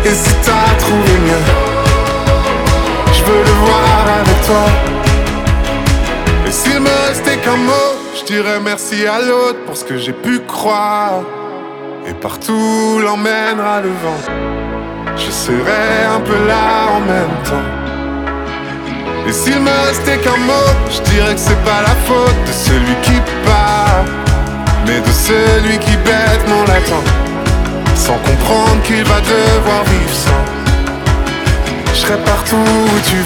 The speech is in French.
Et si t'as trouvé mieux, je veux le voir avec toi. Et s'il me restait qu'un mot, je dirais merci à l'autre pour ce que j'ai pu croire. Et partout l'emmènera le vent, je serai un peu là en même temps. Et s'il me restait qu'un mot, je dirais que c'est pas la faute de celui qui part, mais de celui qui bêtement l'attend, sans comprendre qu'il va devoir vivre sans. Je serai partout où tu